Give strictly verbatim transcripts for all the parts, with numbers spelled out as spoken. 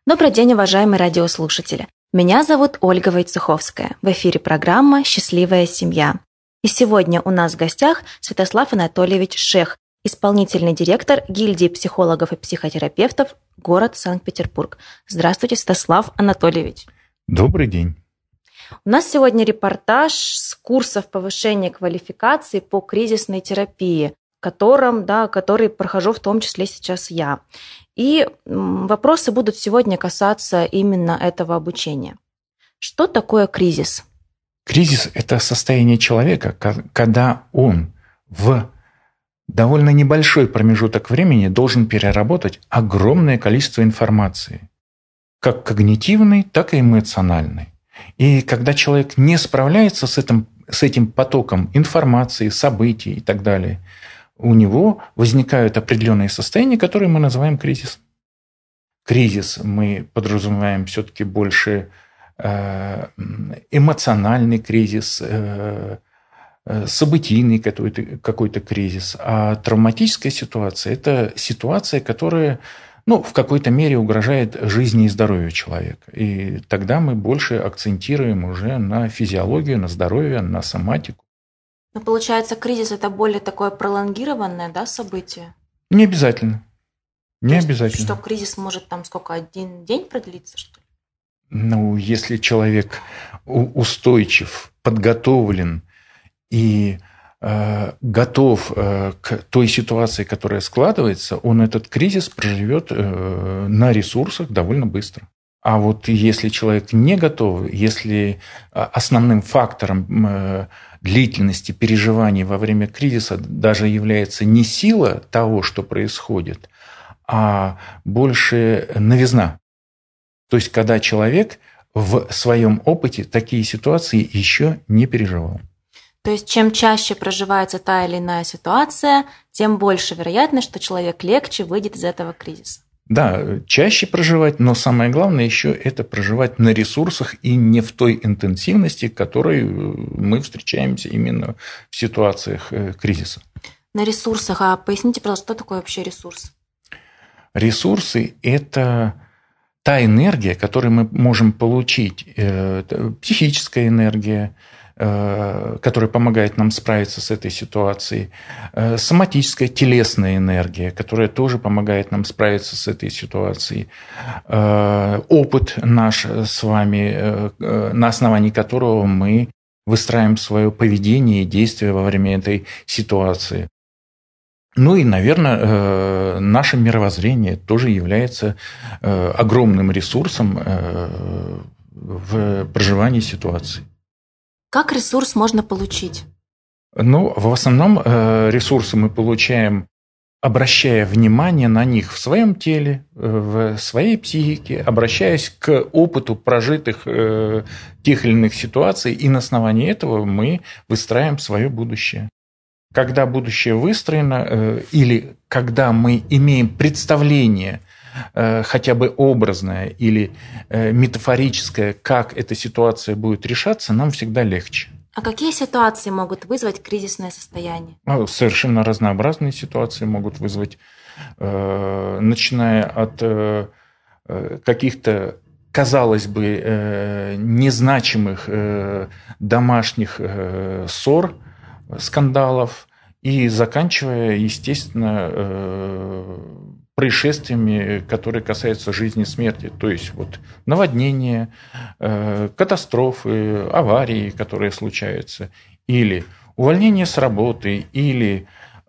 Добрый день, уважаемые радиослушатели. Меня зовут Ольга Войцеховская. В эфире программа «Счастливая семья». И сегодня у нас в гостях Святослав Анатольевич Шех, исполнительный директор гильдии психологов и психотерапевтов, город Санкт-Петербург. Здравствуйте, Святослав Анатольевич. Добрый день. У нас сегодня репортаж с курсов повышения квалификации по кризисной терапии, которым, да, который прохожу в том числе сейчас я. И вопросы будут сегодня касаться именно этого обучения. Что такое кризис? Кризис – это состояние человека, когда он в довольно небольшой промежуток времени должен переработать огромное количество информации, как когнитивной, так и эмоциональной. И когда человек не справляется с этим, с этим потоком информации, событий и так далее, у него возникают определенные состояния, которые мы называем кризисом. Кризис мы подразумеваем все-таки больше эмоциональный кризис, событийный какой-то, какой-то кризис. А травматическая ситуация – это ситуация, которая ну, в какой-то мере угрожает жизни и здоровью человека. И тогда мы больше акцентируем уже на физиологию, на здоровье, на соматику. Но получается, кризис – это более такое пролонгированное, да, событие? Не обязательно. Не То есть, обязательно. Что кризис может там сколько, один день продлиться, что ли? Ну, если человек устойчив, подготовлен и э, готов э, к той ситуации, которая складывается, он этот кризис проживет э, на ресурсах довольно быстро. А вот если человек не готов, если основным фактором э, длительности переживаний во время кризиса даже является не сила того, что происходит, а больше новизна. То есть, когда человек в своем опыте такие ситуации еще не переживал. То есть, чем чаще проживается та или иная ситуация, тем больше вероятность, что человек легче выйдет из этого кризиса. Да, чаще проживать, но самое главное еще это проживать на ресурсах и не в той интенсивности, в которой мы встречаемся именно в ситуациях кризиса. На ресурсах. А поясните, пожалуйста, что такое вообще ресурс? Ресурсы – это та энергия, которую мы можем получить, это психическая энергия, которая помогает нам справиться с этой ситуацией, соматическая, телесная энергия, которая тоже помогает нам справиться с этой ситуацией, опыт наш с вами, на основании которого мы выстраиваем свое поведение и действия во время этой ситуации. Ну и, наверное, наше мировоззрение тоже является огромным ресурсом в проживании ситуации. Как ресурс можно получить? Ну, в основном ресурсы мы получаем, обращая внимание на них в своем теле, в своей психике, обращаясь к опыту прожитых тех или иных ситуаций, и на основании этого мы выстраиваем свое будущее. Когда будущее выстроено, или когда мы имеем представление, хотя бы образное или метафорическое, как эта ситуация будет решаться, нам всегда легче. А какие ситуации могут вызвать кризисное состояние? Совершенно разнообразные ситуации могут вызвать, начиная от каких-то, казалось бы, незначимых домашних ссор, скандалов, и заканчивая, естественно, происшествиями, которые касаются жизни и смерти. То есть вот наводнения, катастрофы, аварии, которые случаются, или увольнение с работы, или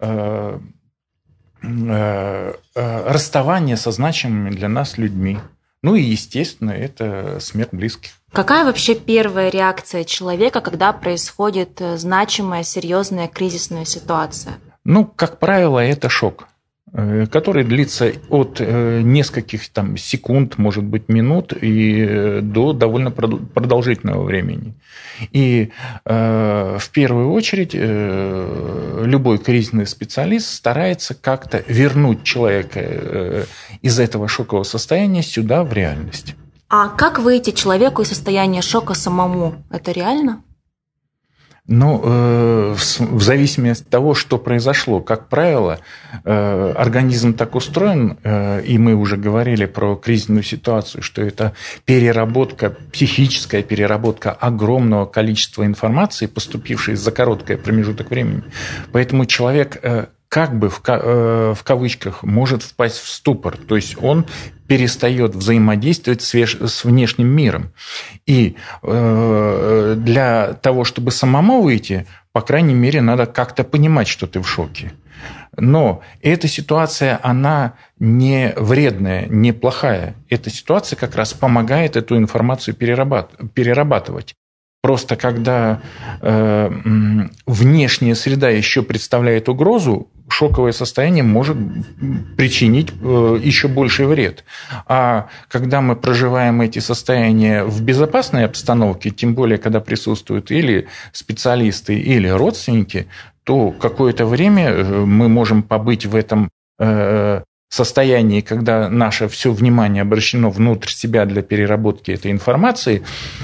расставание со значимыми для нас людьми. Ну и, естественно, это смерть близких. Какая вообще первая реакция человека, когда происходит значимая, серьезная кризисная ситуация? Ну, как правило, это шок, который длится от нескольких там, секунд, может быть, минут и до довольно продолжительного времени. И э, в первую очередь э, любой кризисный специалист старается как-то вернуть человека э, из этого шокового состояния сюда, в реальность. А как выйти человеку из состояния шока самому? Это реально? Ну, э, в зависимости от того, что произошло. Как правило, э, организм так устроен, э, и мы уже говорили про кризисную ситуацию, что это переработка, психическая переработка огромного количества информации, поступившей за короткий промежуток времени. Поэтому человек э, как бы в, э, в кавычках может впасть в ступор. То есть он перестает взаимодействовать с, с внешним миром. И э, для того, чтобы самому выйти, по крайней мере, надо как-то понимать, что ты в шоке. Но эта ситуация, она не вредная, не плохая. Эта ситуация как раз помогает эту информацию перерабатывать. Просто когда э, внешняя среда еще представляет угрозу, шоковое состояние может причинить э, еще больший вред. А когда мы проживаем эти состояния в безопасной обстановке, тем более, когда присутствуют или специалисты, или родственники, то какое-то время мы можем побыть в этом э, состоянии, когда наше все внимание обращено внутрь себя для переработки этой информации,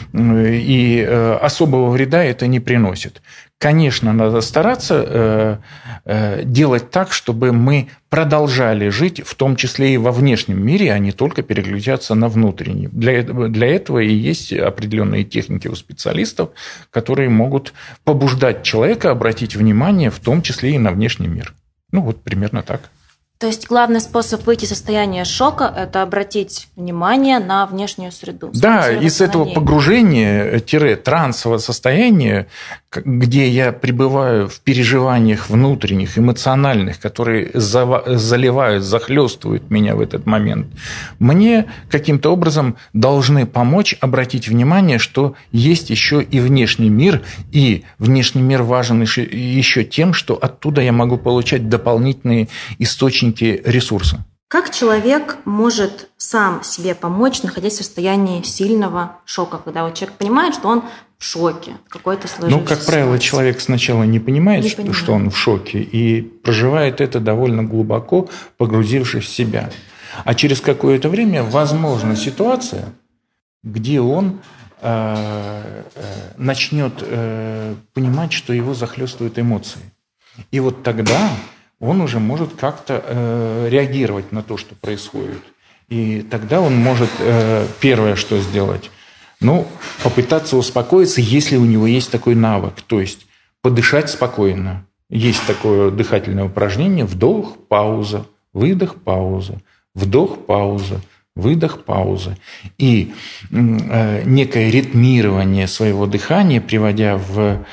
и особого вреда это не приносит. Конечно, надо стараться делать так, чтобы мы продолжали жить, в том числе и во внешнем мире, а не только переключаться на внутренний. Для этого, для этого и есть определенные техники у специалистов, которые могут побуждать человека обратить внимание, в том числе и на внешний мир. Ну вот примерно так. То есть главный способ выйти из состояния шока – это обратить внимание на внешнюю среду. Да, из этого погружения-трансового состояния, где я пребываю в переживаниях внутренних, эмоциональных, которые заливают, захлестывают меня в этот момент, мне каким-то образом должны помочь обратить внимание, что есть еще и внешний мир, и внешний мир важен еще тем, что оттуда я могу получать дополнительные источники ресурса. Как человек может сам себе помочь, находясь в состоянии сильного шока, когда вот человек понимает, что он в шоке какой-то сложившейся Ну, как правило, ситуации? человек сначала не понимает, не что, понимает, что он в шоке, и проживает это довольно глубоко, погрузившись в себя. А через какое-то время возможна ситуация, где он э, э, начнет э, понимать, что его захлестывают эмоции. И вот тогда он уже может как-то э, реагировать на то, что происходит. И тогда он может э, первое, что сделать, ну, попытаться успокоиться, если у него есть такой навык, то есть подышать спокойно. Есть такое дыхательное упражнение: вдох, пауза, выдох, пауза, вдох, пауза, выдох, пауза. И э, некое ритмирование своего дыхания, приводя в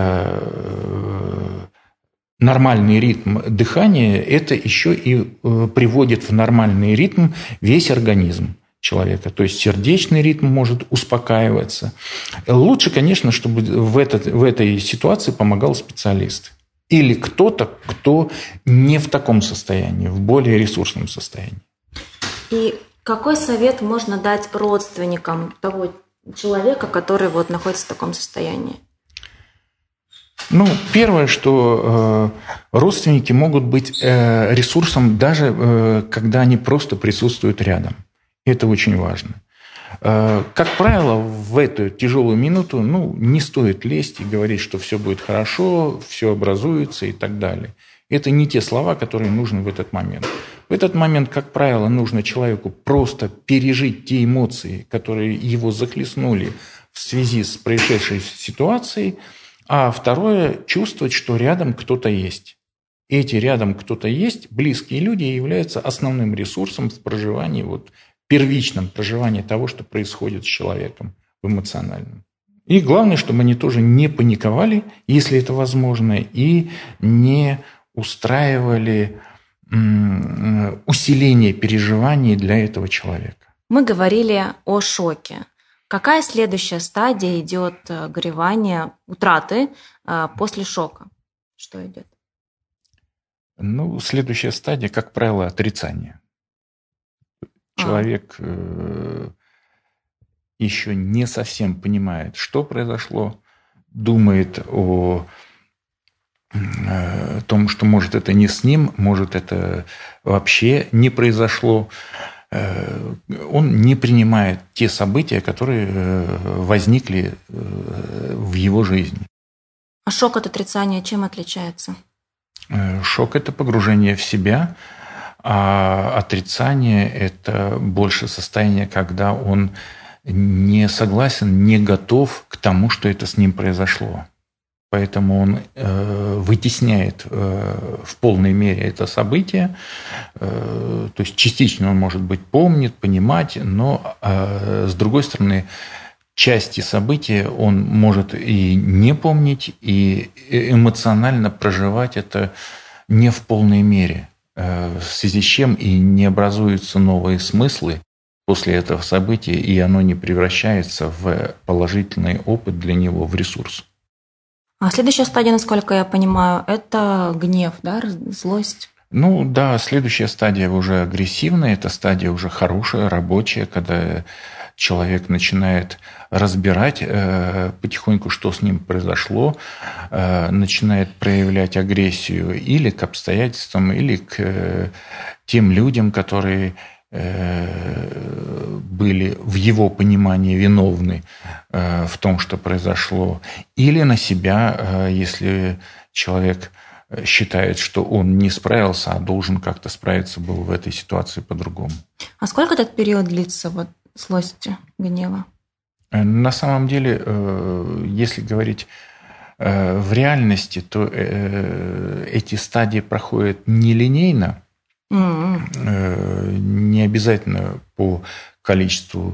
э, нормальный ритм дыхания, это еще и приводит в нормальный ритм весь организм человека. То есть сердечный ритм может успокаиваться. Лучше, конечно, чтобы в, этот, в этой ситуации помогал специалист. Или кто-то, кто не в таком состоянии, в более ресурсном состоянии. И какой совет можно дать родственникам того человека, который вот находится в таком состоянии? Ну, первое, что э, родственники могут быть э, ресурсом даже э, когда они просто присутствуют рядом. Это очень важно. Э, как правило, в эту тяжелую минуту ну, не стоит лезть и говорить, что все будет хорошо, все образуется и так далее. Это не те слова, которые нужны в этот момент. В этот момент, как правило, нужно человеку просто пережить те эмоции, которые его захлестнули в связи с происшедшей ситуацией. А второе – чувствовать, что рядом кто-то есть. Эти рядом кто-то есть, близкие люди, являются основным ресурсом в проживании, вот, первичном проживании того, что происходит с человеком в эмоциональном. И главное, чтобы они тоже не паниковали, если это возможно, и не устраивали м- усиление переживаний для этого человека. Мы говорили о шоке. Какая следующая стадия идет горевания, утраты после шока? Что идет? Ну, следующая стадия, как правило, отрицание. Человек а. еще не совсем понимает, что произошло, думает о том, что может это не с ним, может это вообще не произошло. Он не принимает те события, которые возникли в его жизни. А шок от отрицания чем отличается? Шок – это погружение в себя, а отрицание – это больше состояние, когда он не согласен, не готов к тому, что это с ним произошло. Поэтому он э, вытесняет э, в полной мере это событие. Э, то есть частично он, может быть, помнит, понимать, но э, с другой стороны, части события он может и не помнить, и эмоционально проживать это не в полной мере, э, в связи с чем и не образуются новые смыслы после этого события, и оно не превращается в положительный опыт для него, в ресурс. А следующая стадия, насколько я понимаю, это гнев, да, злость? Ну да, следующая стадия уже агрессивная, это стадия уже хорошая, рабочая, когда человек начинает разбирать э, потихоньку, что с ним произошло, э, начинает проявлять агрессию или к обстоятельствам, или к э, тем людям, которые были в его понимании виновны в том, что произошло, или на себя, если человек считает, что он не справился, а должен как-то справиться был в этой ситуации по-другому. А сколько этот период длится, вот, злости, гнева? На самом деле, если говорить в реальности, то эти стадии проходят нелинейно, Mm-hmm. не обязательно по количеству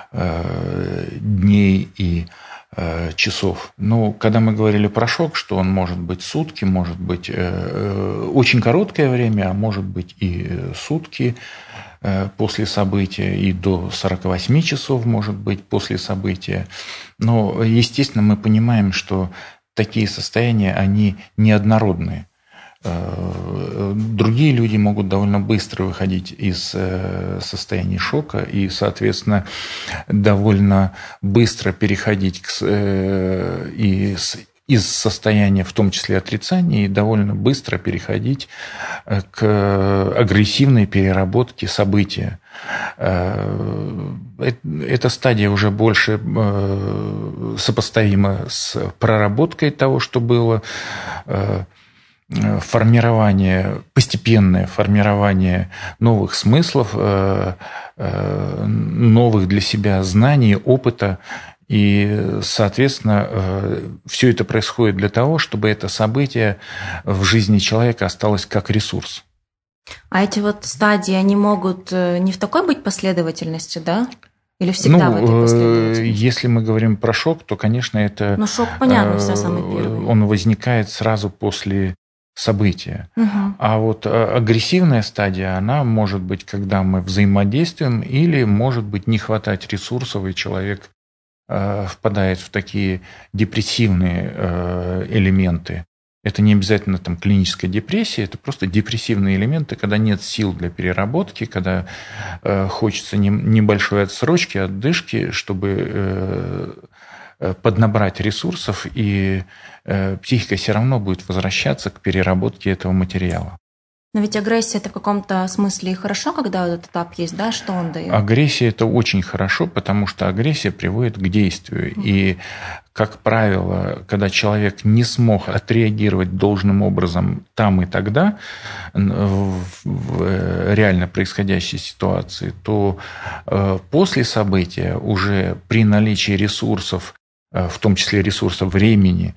дней и часов. Но когда мы говорили про шок, что он может быть сутки, может быть очень короткое время, а может быть и сутки после события, и до сорок восемь часов может быть после события. Но, естественно, мы понимаем, что такие состояния, они неоднородные. Другие люди могут довольно быстро выходить из состояния шока и, соответственно, довольно быстро переходить к, и из состояния, в том числе отрицания, и довольно быстро переходить к агрессивной переработке события. Эта стадия уже больше сопоставима с проработкой того, что было, формирование, постепенное формирование новых смыслов, новых для себя знаний, опыта. И, соответственно, все это происходит для того, чтобы это событие в жизни человека осталось как ресурс. А эти вот стадии, они могут не в такой быть последовательности, да? Или всегда ну, в этой последовательности? Если мы говорим про шок, то, конечно, это... Ну, шок, понятно, все самый первый. Он возникает сразу после события. Угу. А вот агрессивная стадия, она может быть, когда мы взаимодействуем, или может быть не хватать ресурсов, и человек э, впадает в такие депрессивные э, элементы. Это не обязательно там клиническая депрессия, это просто депрессивные элементы, когда нет сил для переработки, когда э, хочется не, небольшой отсрочки, отдышки, чтобы э, поднабрать ресурсов, и э, психика все равно будет возвращаться к переработке этого материала. Но ведь агрессия – это в каком-то смысле и хорошо, когда этот этап есть, да? Что он дает? Агрессия – это очень хорошо, потому что агрессия приводит к действию. Mm-hmm. И, как правило, когда человек не смог отреагировать должным образом там и тогда в, в реально происходящей ситуации, то э, после события уже при наличии ресурсов, в том числе ресурсов времени,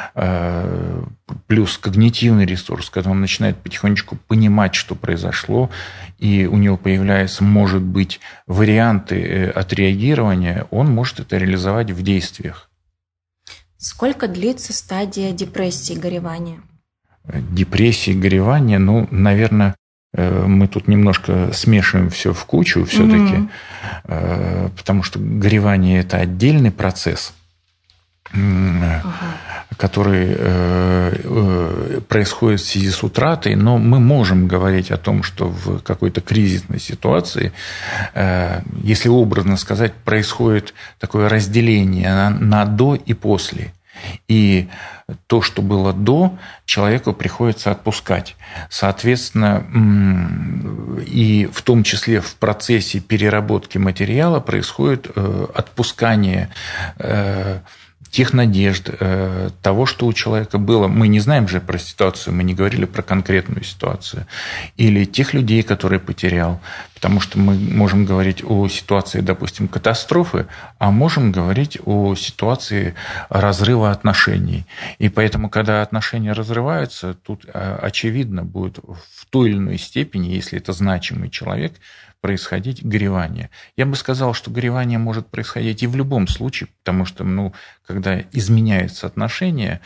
плюс когнитивный ресурс, когда он начинает потихонечку понимать, что произошло, и у него появляются, может быть, варианты отреагирования, он может это реализовать в действиях. Сколько длится стадия депрессии, горевания? Депрессии, горевания, ну, наверное, мы тут немножко смешиваем все в кучу все-таки, mm-hmm. потому что горевание – это отдельный процесс, Uh-huh. который э, происходит в связи с утратой, но мы можем говорить о том, что в какой-то кризисной ситуации, э, если образно сказать, происходит такое разделение на, на до и после. И то, что было до, человеку приходится отпускать. Соответственно, и в том числе в процессе переработки материала происходит отпускание тех надежд, того, что у человека было. Мы не знаем же про ситуацию, мы не говорили про конкретную ситуацию. Или тех людей, которые потерял. Потому что мы можем говорить о ситуации, допустим, катастрофы, а можем говорить о ситуации разрыва отношений. И поэтому, когда отношения разрываются, тут очевидно будет в той или иной степени, если это значимый человек, происходить горевание. Я бы сказал, что горевание может происходить и в любом случае, потому что, ну, когда изменяются отношения,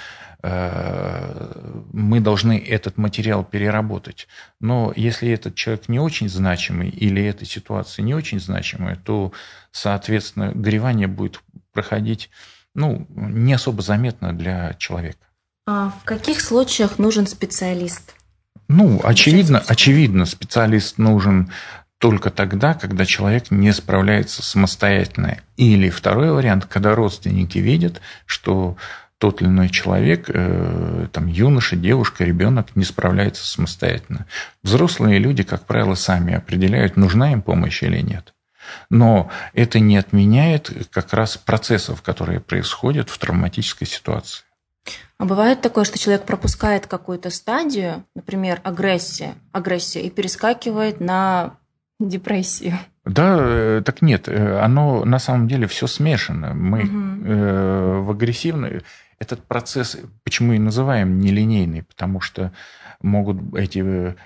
мы должны этот материал переработать. Но если этот человек не очень значимый или эта ситуация не очень значимая, то, соответственно, горевание будет проходить, ну, не особо заметно для человека. А в каких случаях нужен специалист? Ну, очевидно, очевидно, специалист нужен только тогда, когда человек не справляется самостоятельно. Или второй вариант, когда родственники видят, что тот или иной человек, там, юноша, девушка, ребенок не справляется самостоятельно. Взрослые люди, как правило, сами определяют, нужна им помощь или нет. Но это не отменяет как раз процессов, которые происходят в травматической ситуации. А бывает такое, что человек пропускает какую-то стадию, например, агрессия, агрессию, и перескакивает на депрессию? Да, так нет, оно на самом деле все смешано. Мы угу. в агрессивной... Этот процесс, почему и называем нелинейный, потому что могут эти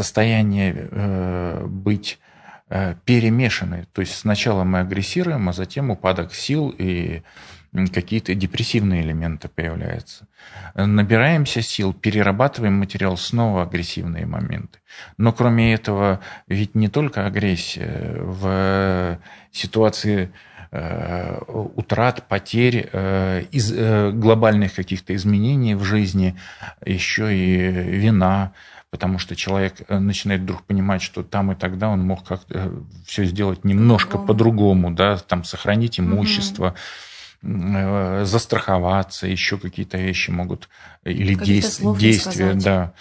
состояния быть перемешаны. То есть сначала мы агрессируем, а затем упадок сил и какие-то депрессивные элементы появляются. Набираемся сил, перерабатываем материал, снова агрессивные моменты. Но кроме этого, ведь не только агрессия. В ситуации утрат, потерь, из глобальных каких-то изменений в жизни, еще и вина, потому что человек начинает вдруг понимать, что там и тогда он мог как-то все сделать немножко по-другому, по-другому, да, там сохранить имущество, угу. застраховаться, еще какие-то вещи могут, или действия, действия, да.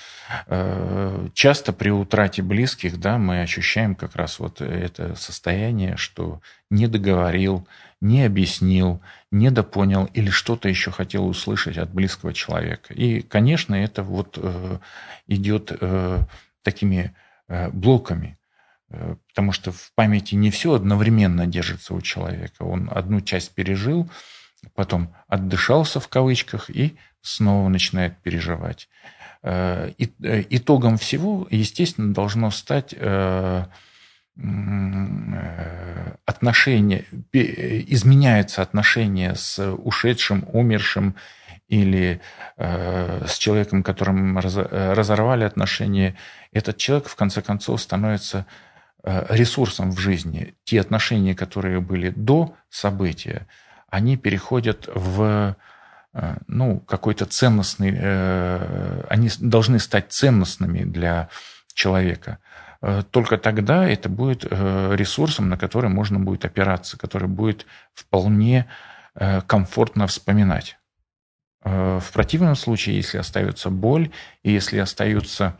Часто при утрате близких, да, мы ощущаем как раз вот это состояние, что не договорил, не объяснил, недопонял или что-то еще хотел услышать от близкого человека. И, конечно, это вот идет такими блоками, потому что в памяти не все одновременно держится у человека. Он одну часть пережил, потом отдышался в кавычках и снова начинает переживать. И итогом всего, естественно, должно стать отношение, изменяется отношение с ушедшим, умершим или с человеком, которым разорвали отношения. Этот человек, в конце концов, становится ресурсом в жизни. Те отношения, которые были до события, они переходят в ну, какой-то ценностный, они должны стать ценностными для человека. Только тогда это будет ресурсом, на который можно будет опираться, который будет вполне комфортно вспоминать. В противном случае, если остается боль, и если остаются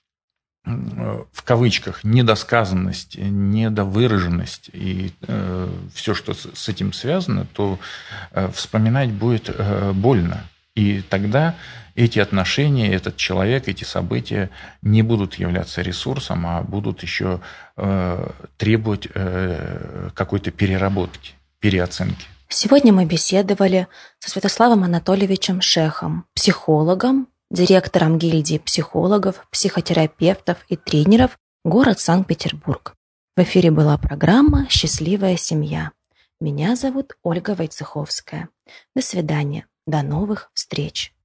в кавычках недосказанность, недовыраженность и э, все, что с этим связано, то э, вспоминать будет э, больно. И тогда эти отношения, этот человек, эти события не будут являться ресурсом, а будут еще э, требовать э, какой-то переработки, переоценки. Сегодня мы беседовали со Святославом Анатольевичем Шехом, психологом, директором гильдии психологов, психотерапевтов и тренеров, город Санкт-Петербург. В эфире была программа «Счастливая семья». Меня зовут Ольга Войцеховская. До свидания. До новых встреч.